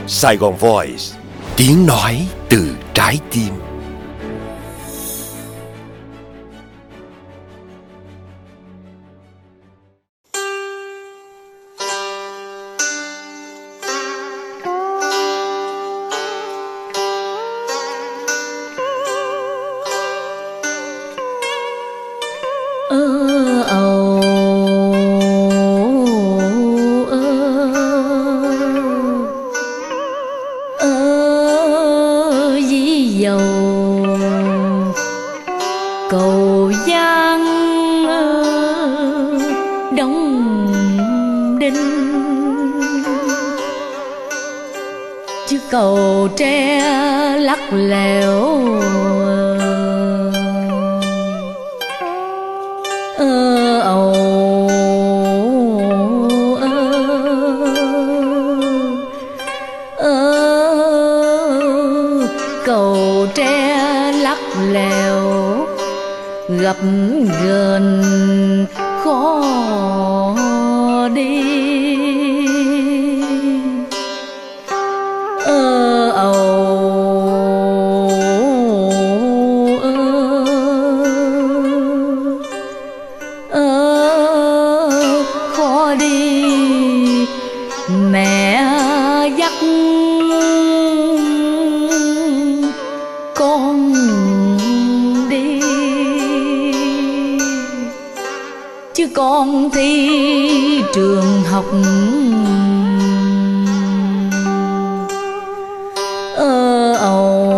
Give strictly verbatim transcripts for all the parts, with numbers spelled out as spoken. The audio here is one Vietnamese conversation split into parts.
Sài Gòn Voice, tiếng nói từ trái tim. Cầu Giang Đông Đinh, chứ cầu tre lắc lẻo ơ ầu ơ cầu tre lắc lẻo gặp gần khó đi ơ ầu ơ ơ khó đi mẹ dắt con đi, chứ con thi trường học ơ ầu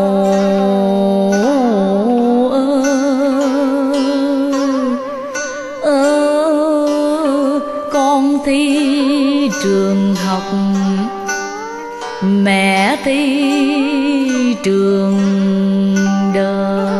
ơ ơ con thi trường học, mẹ thi trường đời.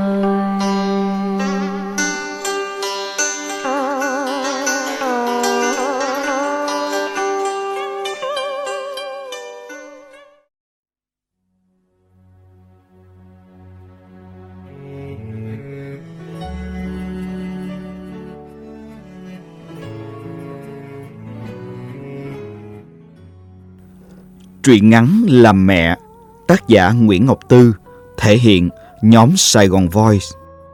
Truyện ngắn Làm Mẹ, tác giả Nguyễn Ngọc Tư, thể hiện nhóm Sài Gòn Voice.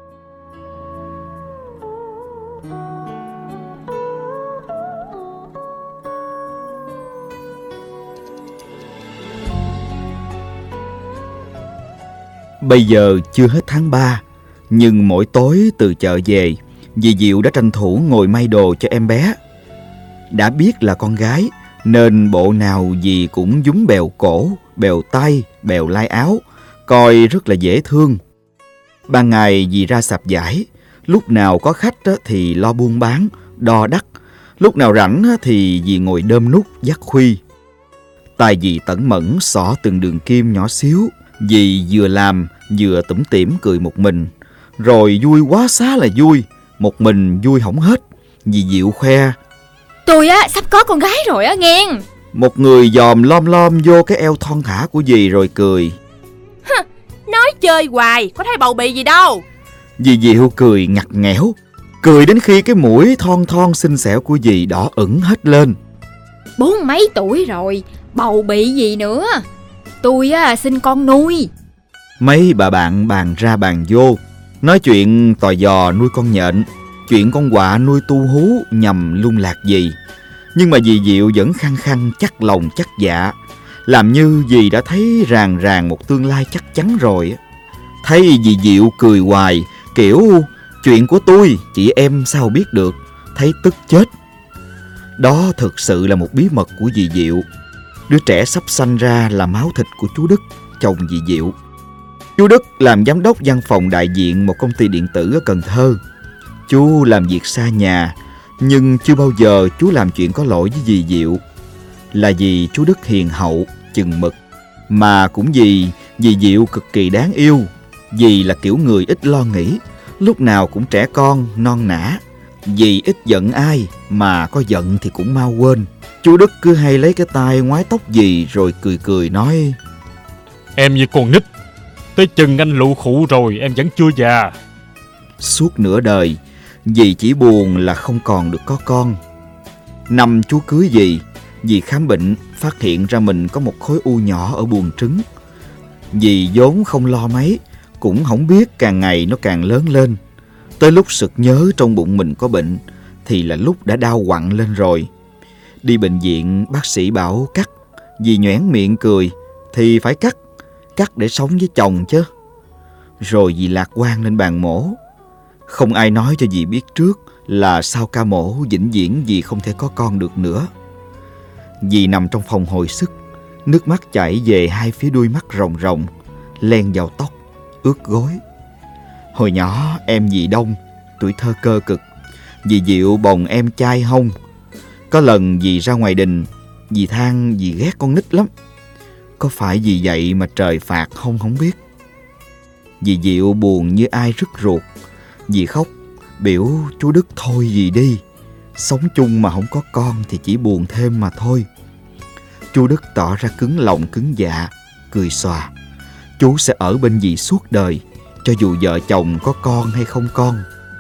Bây giờ chưa hết tháng ba, nhưng mỗi tối từ chợ về, dì Diệu đã tranh thủ ngồi may đồ cho em bé. Đã biết là con gái, nên bộ nào dì cũng dúng bèo cổ, bèo tay, bèo lai áo, coi rất là dễ thương. Ban ngày dì ra sạp vải, lúc nào có khách thì lo buôn bán, đo đắt, lúc nào rảnh thì dì ngồi đơm nút dắt khuy. Tay dì tẩn mẫn xỏ từng đường kim nhỏ xíu, dì vừa làm vừa tủm tỉm cười một mình, rồi vui quá xá là vui, một mình vui hỏng hết. Dì Diệu khoe: "Tôi á sắp có con gái rồi á nghe." Một người dòm lom lom vô cái eo thon thả của dì rồi cười: "Hừ, nói chơi hoài, có thấy bầu bì gì đâu." Dì Diệu cười ngặt nghẽo, cười đến khi cái mũi thon thon xinh xẻo của dì đỏ ửng hết lên. "Bốn mấy tuổi rồi, bầu bì gì nữa, tôi á sinh con nuôi." Mấy bà bạn bàn ra bàn vô, nói chuyện tò dò nuôi con nhện, chuyện con quạ nuôi tu hú nhằm lung lạc dì. Nhưng mà dì Diệu vẫn khăng khăng chắc lòng chắc dạ, làm như dì đã thấy ràng ràng một tương lai chắc chắn rồi. Thấy dì Diệu cười hoài, kiểu chuyện của tôi, chị em sao biết được, thấy tức chết. Đó thực sự là một bí mật của dì Diệu. Đứa trẻ sắp sanh ra là máu thịt của chú Đức, chồng dì Diệu. Chú Đức làm giám đốc văn phòng đại diện một công ty điện tử ở Cần Thơ. Chú làm việc xa nhà, nhưng chưa bao giờ chú làm chuyện có lỗi với dì Diệu. Là vì chú Đức hiền hậu, chừng mực, mà cũng vì dì Diệu cực kỳ đáng yêu. Dì là kiểu người ít lo nghĩ, lúc nào cũng trẻ con, non nả. Dì ít giận ai, mà có giận thì cũng mau quên. Chú Đức cứ hay lấy cái tay ngoái tóc dì rồi cười cười nói: "Em như con nít, tới chừng anh lụ khụ rồi em vẫn chưa già." Suốt nửa đời, dì chỉ buồn là không còn được có con. Năm chú cưới dì, Dì khám bệnh phát hiện ra mình có một khối u nhỏ ở buồng trứng. Dì vốn không lo mấy, cũng không biết càng ngày nó càng lớn lên. Tới lúc sực nhớ trong bụng mình có bệnh thì là lúc đã đau quặn lên rồi. Đi bệnh viện bác sĩ bảo cắt. Dì nhoẻn miệng cười, thì phải cắt, cắt để sống với chồng chứ. Rồi dì lạc quan lên bàn mổ. Không ai nói cho dì biết trước là sau ca mổ vĩnh viễn dì không thể có con được nữa. Dì nằm trong phòng hồi sức, nước mắt chảy về hai phía đuôi mắt ròng ròng, len vào tóc, ướt gối. Hồi nhỏ em dì đông, tuổi thơ cơ cực. Dì Diệu bồng em chai hông. Có lần dì ra ngoài đình, dì than dì ghét con nít lắm. Có phải vì vậy mà trời phạt không không biết. Dì Diệu buồn như ai rứt ruột. Dì khóc, biểu chú Đức thôi dì đi. Sống chung mà không có con thì chỉ buồn thêm mà thôi. Chú Đức tỏ ra cứng lòng cứng dạ, cười xòa. Chú sẽ ở bên dì suốt đời, cho dù vợ chồng có con hay không con.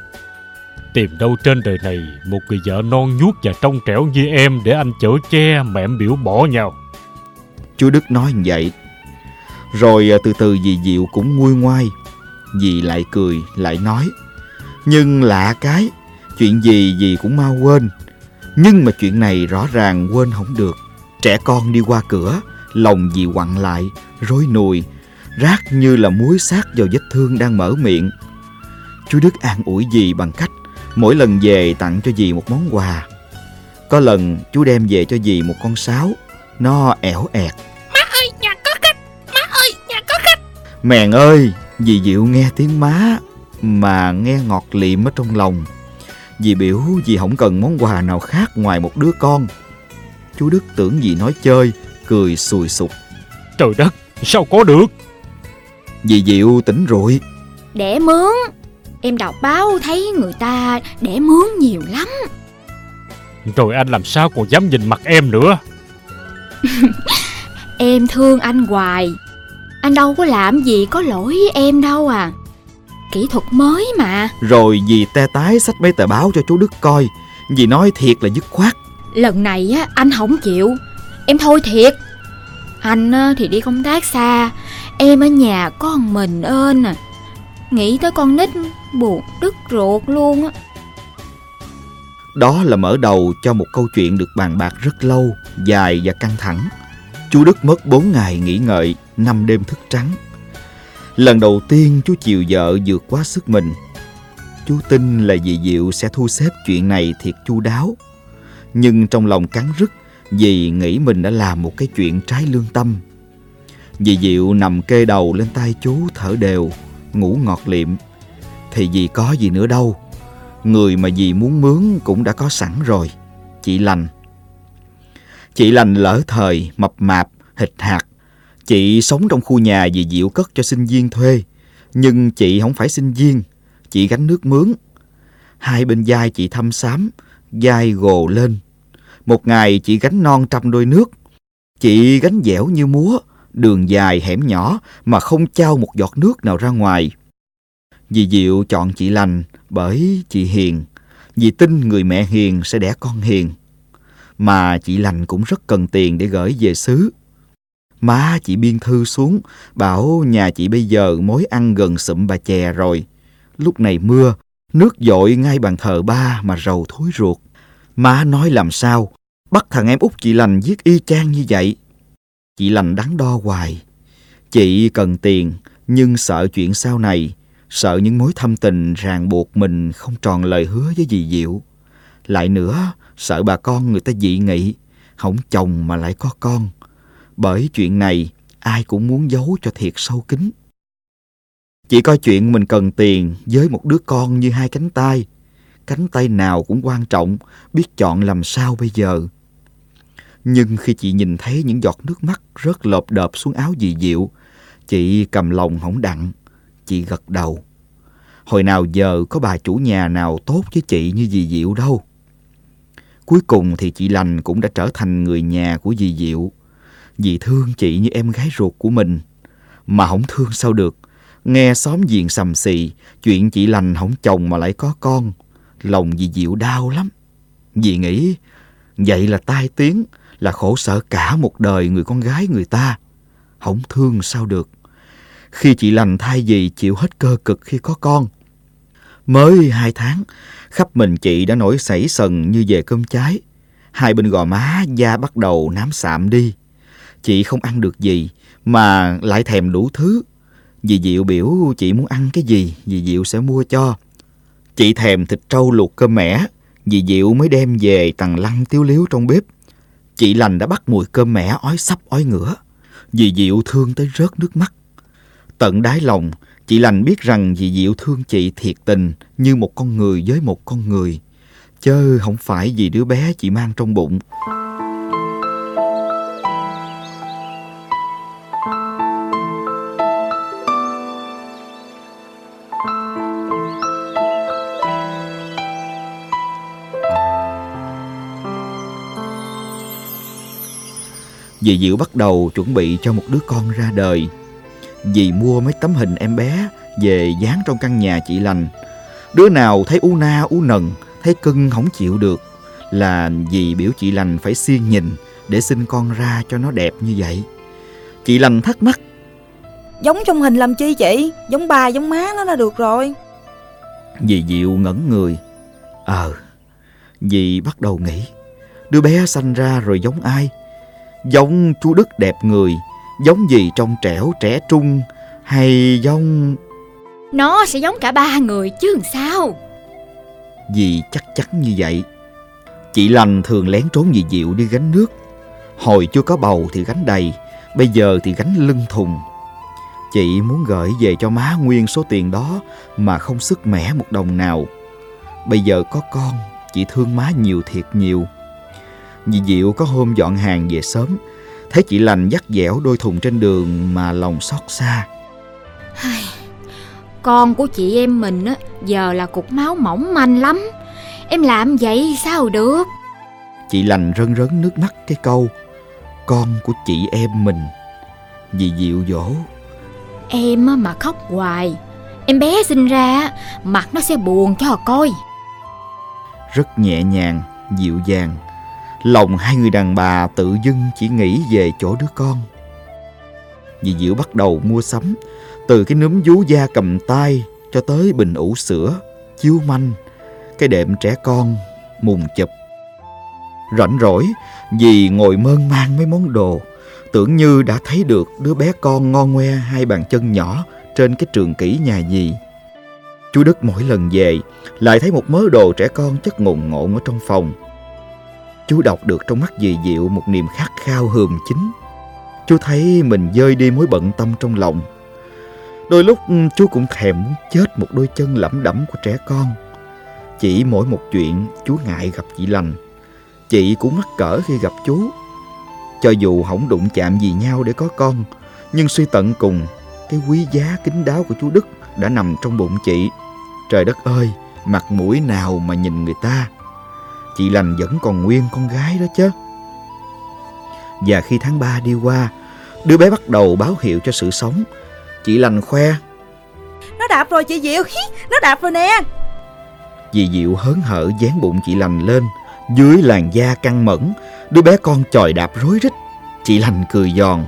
Tìm đâu trên đời này một người vợ non nhuốc và trong trẻo như em để anh chở che mà em biểu bỏ nhau. Chú Đức nói như vậy. Rồi từ từ dì Diệu cũng nguôi ngoai. Dì lại cười lại nói. Nhưng lạ cái, chuyện gì dì cũng mau quên. Nhưng mà chuyện này rõ ràng quên không được. Trẻ con đi qua cửa, lòng dì quặn lại, rối nùi, rát như là muối sát vào vết thương đang mở miệng. Chú Đức an ủi dì bằng cách mỗi lần về tặng cho dì một món quà. Có lần chú đem về cho dì một con sáo. Nó ẻo ẹt. Má ơi, nhà có khách! Má ơi, nhà có khách! Mèn ơi! Dì Diệu nghe tiếng má mà nghe ngọt liệm ở trong lòng. Dì biểu dì không cần món quà nào khác ngoài một đứa con. Chú Đức tưởng dì nói chơi, cười sùi sụp. Trời đất, sao có được? Dì Diệu tỉnh rụi. Đẻ mướn. Em đọc báo thấy người ta đẻ mướn nhiều lắm. Rồi anh làm sao còn dám nhìn mặt em nữa? Em thương anh hoài. Anh đâu có làm gì có lỗi với em đâu à. Kỹ thuật mới mà. Rồi dì te tái xách mấy tờ báo cho chú Đức coi. Dì nói thiệt là dứt khoát. Lần này á anh không chịu, em thôi thiệt. Anh á, thì đi công tác xa, em ở nhà có một mình ơn à. Nghĩ tới con nít buồn đứt ruột luôn á. Đó là mở đầu cho một câu chuyện được bàn bạc rất lâu, dài và căng thẳng. Chú Đức mất bốn ngày nghỉ ngợi, năm đêm thức trắng. Lần đầu tiên chú chiều vợ vượt quá sức mình. Chú tin là dì Diệu sẽ thu xếp chuyện này thiệt chu đáo. Nhưng trong lòng cắn rứt vì nghĩ mình đã làm một cái chuyện trái lương tâm. Dì Diệu nằm kê đầu lên tay chú thở đều, ngủ ngọt liệm. Thì dì có gì nữa đâu. Người mà dì muốn mướn cũng đã có sẵn rồi. Chị Lành. Chị Lành lỡ thời, mập mạp, hịch hạt. Chị sống trong khu nhà dì Diệu cất cho sinh viên thuê. Nhưng chị không phải sinh viên, chị gánh nước mướn. Hai bên vai chị thâm xám, vai gồ lên. Một ngày chị gánh non trăm đôi nước. Chị gánh dẻo như múa, đường dài hẻm nhỏ mà không chao một giọt nước nào ra ngoài. Dì Diệu chọn chị Lành bởi chị hiền. Dì tin người mẹ hiền sẽ đẻ con hiền. Mà chị Lành cũng rất cần tiền để gửi về xứ. Má chị biên thư xuống, bảo nhà chị bây giờ mối ăn gần sụm Bà Chè rồi. Lúc này mưa, nước dội ngay bàn thờ ba mà rầu thối ruột. Má nói làm sao, bắt thằng em út chị Lành viết y chang như vậy. Chị Lành đắn đo hoài. Chị cần tiền, nhưng sợ chuyện sau này, sợ những mối thâm tình ràng buộc mình không tròn lời hứa với dì Diệu. Lại nữa, sợ bà con người ta dị nghị, không chồng mà lại có con. Bởi chuyện này, ai cũng muốn giấu cho thiệt sâu kín. Chị coi chuyện mình cần tiền với một đứa con như hai cánh tay. Cánh tay nào cũng quan trọng, biết chọn làm sao bây giờ. Nhưng khi chị nhìn thấy những giọt nước mắt rớt lộp độp xuống áo dì Diệu, chị cầm lòng hổng đặng. Chị gật đầu. Hồi nào giờ có bà chủ nhà nào tốt với chị như dì Diệu đâu. Cuối cùng thì chị Lành cũng đã trở thành người nhà của dì Diệu. Dì thương chị như em gái ruột của mình. Mà không thương sao được. Nghe xóm giềng xầm xì chuyện chị Lành không chồng mà lại có con, lòng dì Diệu đau lắm. Dì nghĩ vậy là tai tiếng, là khổ sở cả một đời người con gái người ta. Không thương sao được. Khi chị lành thay vì chịu hết cơ cực khi có con. Mới hai tháng, khắp mình chị đã nổi sảy sần như về cơm cháy. Hai bên gò má da bắt đầu nám sạm đi. Chị không ăn được gì mà lại thèm đủ thứ. Dì Diệu biểu chị muốn ăn cái gì dì Diệu sẽ mua cho. Chị thèm thịt trâu luộc cơm mẻ, dì Diệu mới đem về tằng lăng tiếu liếu trong bếp. Chị lành đã bắt mùi cơm mẻ ói sắp ói ngửa. Dì Diệu thương tới rớt nước mắt. Tận đáy lòng, chị lành biết rằng dì Diệu thương chị thiệt tình như một con người với một con người, chớ không phải vì đứa bé chị mang trong bụng. Dì Diệu bắt đầu chuẩn bị cho một đứa con ra đời. Dì mua mấy tấm hình em bé về dán trong căn nhà chị lành. Đứa nào thấy u na u nần, thấy cưng không chịu được là dì biểu chị lành phải siêng nhìn để sinh con ra cho nó đẹp như vậy. Chị lành thắc mắc: giống trong hình làm chi chị? Giống bà giống má nó là được rồi. Dì Diệu ngẩn người. Ờ, dì bắt đầu nghĩ đứa bé sanh ra rồi giống ai? Giống chú Đức đẹp người, giống dì trong trẻo trẻ trung, hay giống... Nó sẽ giống cả ba người chứ làm sao. Dì chắc chắn như vậy. Chị lành thường lén trốn dì Diệu đi gánh nước. Hồi chưa có bầu thì gánh đầy, bây giờ thì gánh lưng thùng. Chị muốn gửi về cho má nguyên số tiền đó mà không sức mẻ một đồng nào. Bây giờ có con, chị thương má nhiều thiệt nhiều. Dì Diệu có hôm dọn hàng về sớm, thấy chị lành dắt dẻo đôi thùng trên đường mà lòng xót xa. Con của chị em mình á, giờ là cục máu mỏng manh lắm. Em làm vậy sao được? Chị lành rưng rấn nước mắt cái câu con của chị em mình. Dì Diệu dỗ: Em mà khóc hoài, em bé sinh ra mặt nó sẽ buồn cho coi. Rất nhẹ nhàng, dịu dàng, lòng hai người đàn bà tự dưng chỉ nghĩ về chỗ đứa con. Dì Diệu bắt đầu mua sắm, từ cái núm vú da cầm tay cho tới bình ủ sữa, chiếu manh, cái đệm trẻ con, mùng chụp. Rảnh rỗi, dì ngồi mơn man mấy món đồ, tưởng như đã thấy được đứa bé con ngon ngoe hai bàn chân nhỏ trên cái trường kỷ nhà dì. Chú Đức mỗi lần về lại thấy một mớ đồ trẻ con chất ngồn ngộn ở trong phòng. Chú đọc được trong mắt dì Diệu một niềm khát khao hườm chính. Chú thấy mình vơi đi mối bận tâm trong lòng. Đôi lúc chú cũng thèm muốn chết một đôi chân lẩm đẩm của trẻ con. Chỉ mỗi một chuyện chú ngại gặp chị lành. Chị cũng mắc cỡ khi gặp chú. Cho dù không đụng chạm gì nhau để có con, nhưng suy tận cùng, cái quý giá kín đáo của chú Đức đã nằm trong bụng chị. Trời đất ơi, mặt mũi nào mà nhìn người ta. Chị lành vẫn còn nguyên con gái đó chứ. Và khi tháng ba đi qua, đứa bé bắt đầu báo hiệu cho sự sống. Chị lành khoe: Nó đạp rồi chị Diệu, nó đạp rồi nè. Dì Diệu hớn hở dán bụng chị lành lên. Dưới làn da căng mẫn, đứa bé con chòi đạp rối rít. Chị lành cười giòn: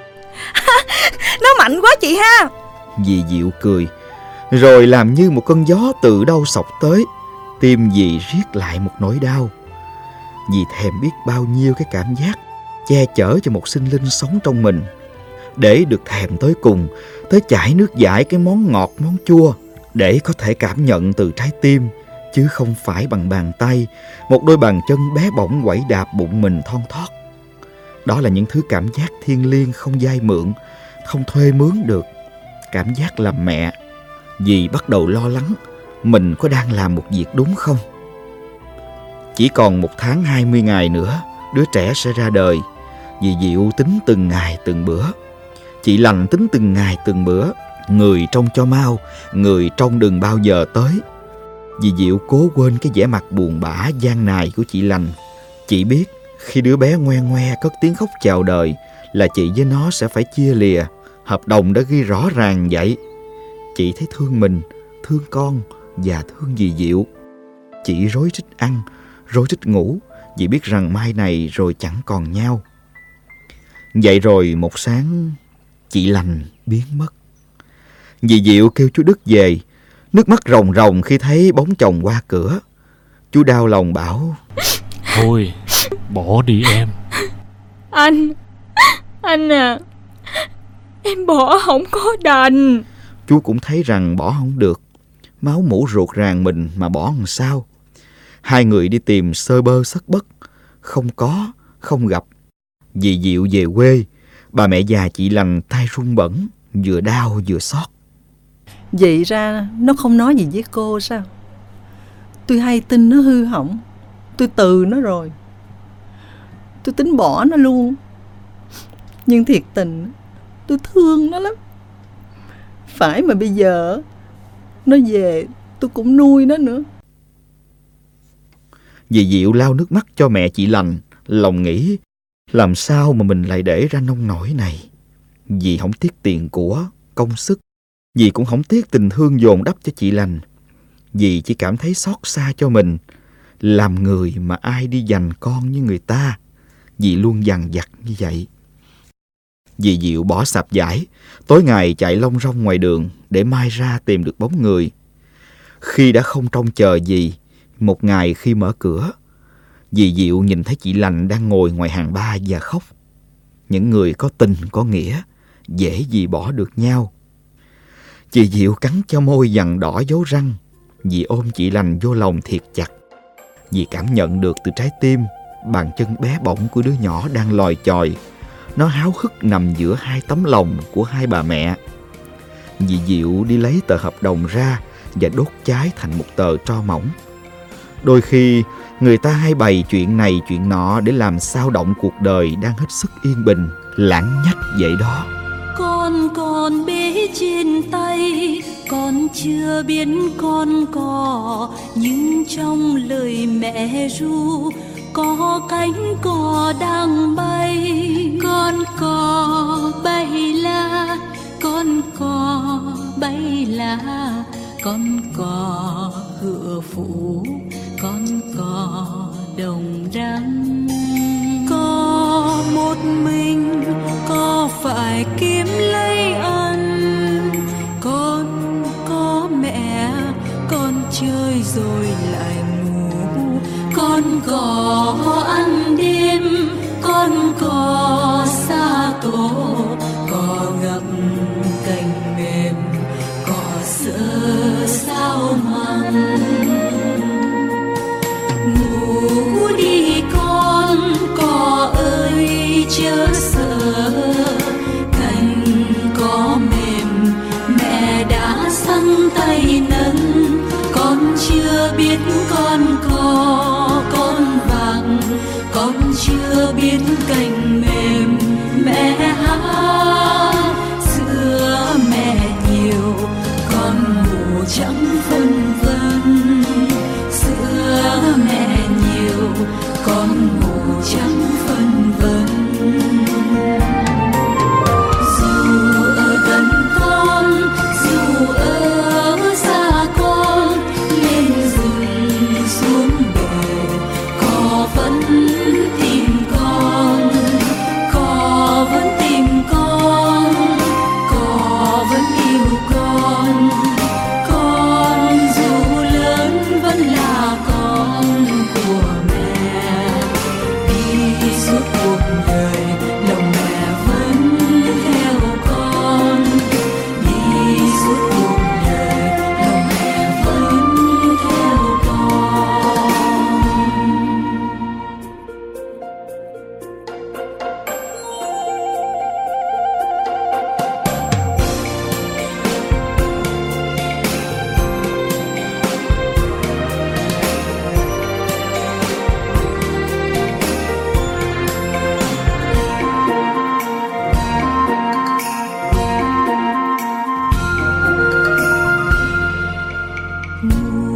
Nó mạnh quá chị ha. Dì Diệu cười, rồi làm như một cơn gió từ đâu xộc tới. Tim dì riết lại một nỗi đau. Dì thèm biết bao nhiêu cái cảm giác che chở cho một sinh linh sống trong mình, để được thèm tới cùng, tới chảy nước dãi cái món ngọt món chua, để có thể cảm nhận từ trái tim, chứ không phải bằng bàn tay, một đôi bàn chân bé bỏng quẩy đạp bụng mình thon thót. Đó là những thứ cảm giác thiêng liêng không vay mượn, không thuê mướn được. Cảm giác làm mẹ. Dì bắt đầu lo lắng mình có đang làm một việc đúng không. Chỉ còn một tháng hai mươi ngày nữa, đứa trẻ sẽ ra đời. Dì Diệu tính từng ngày từng bữa. Chị lành tính từng ngày từng bữa. Người trông cho mau, người trông đừng bao giờ tới. Dì Diệu cố quên cái vẻ mặt buồn bã gian nài của chị lành. Chị biết khi đứa bé ngoe ngoe cất tiếng khóc chào đời là chị với nó sẽ phải chia lìa. Hợp đồng đã ghi rõ ràng vậy. Chị thấy thương mình, thương con và thương dì Diệu. Chị rối rít ăn, rối rít ngủ, Dì biết rằng mai này rồi chẳng còn nhau. Vậy rồi một sáng chị Lành biến mất. Dì Diệu kêu chú Đức về, nước mắt ròng ròng khi thấy bóng chồng qua cửa. Chú đau lòng bảo: Thôi, bỏ đi em. Anh, anh à, em bỏ không có đành. Chú cũng thấy rằng bỏ không được. Máu mủ ruột ràng mình mà bỏ làm sao. Hai người đi tìm sơ bơ sất bất, không có, không gặp. Dì Diệu về quê, bà mẹ già chị Lành tay run bẩn, vừa đau vừa xót. Vậy ra nó không nói gì với cô sao? Tôi hay tin nó hư hỏng, tôi từ nó rồi. Tôi tính bỏ nó luôn. Nhưng thiệt tình tôi thương nó lắm. Phải mà bây giờ nó về tôi cũng nuôi nó nữa. Dì Diệu lau nước mắt cho mẹ chị Lành, lòng nghĩ làm sao mà mình lại để ra nông nổi này. Dì không tiếc tiền của, công sức. Dì cũng không tiếc tình thương dồn đắp cho chị Lành. Dì chỉ cảm thấy xót xa cho mình. Làm người mà ai đi giành con như người ta. Dì luôn dằn vặt như vậy. Dì Diệu bỏ sạp vải, tối ngày chạy long rong ngoài đường để mai ra tìm được bóng người. Khi đã không trông chờ dì, một ngày khi mở cửa, dì Diệu nhìn thấy chị Lành đang ngồi ngoài hàng ba và khóc. Những người có tình có nghĩa dễ gì bỏ được nhau. Chị Diệu cắn cho môi dằn đỏ dấu răng. Dì ôm chị Lành vô lòng thiệt chặt. Dì cảm nhận được từ trái tim, bàn chân bé bỏng của đứa nhỏ đang lòi chòi. Nó háo hức nằm giữa hai tấm lòng của hai bà mẹ. Dì Diệu đi lấy tờ hợp đồng ra và đốt cháy thành một tờ tro mỏng. Đôi khi người ta hay bày chuyện này chuyện nọ để làm xao động cuộc đời đang hết sức yên bình, lãng nhách vậy đó. Con còn bé trên tay, con chưa biết con cò, nhưng trong lời mẹ ru có cánh cò đang bay. Con cò bay la, con cò bay la, con cò hựa phủ, con cò đồng răng. Có một mình có phải kiếm lấy ăn, con có mẹ con chơi rồi lại ngủ. Con cò ăn đêm, con cò xa tổ, cò ngập cành mềm, cò sợ sao măng. Ngủ đi con cò ơi chớ sợ, cành cò mềm mẹ đã săn tay nâng. Con chưa biết con cò con vàng, con chưa biết cành mềm mẹ hát. Sữa mẹ nhiều con ngủ chẳng phân vân, sữa mẹ nhiều con ngủ chẳng phân vân. Dù ở gần con, dù ở xa con, lên rừng xuống bể cò vẫn tìm con, cò vẫn tìm con, cò vẫn yêu con. Con dù lớn vẫn là con của mẹ, đi suốt cuộc đời lòng mẹ vẫn theo con, đi suốt cuộc đời lòng mẹ vẫn theo con. Ngủ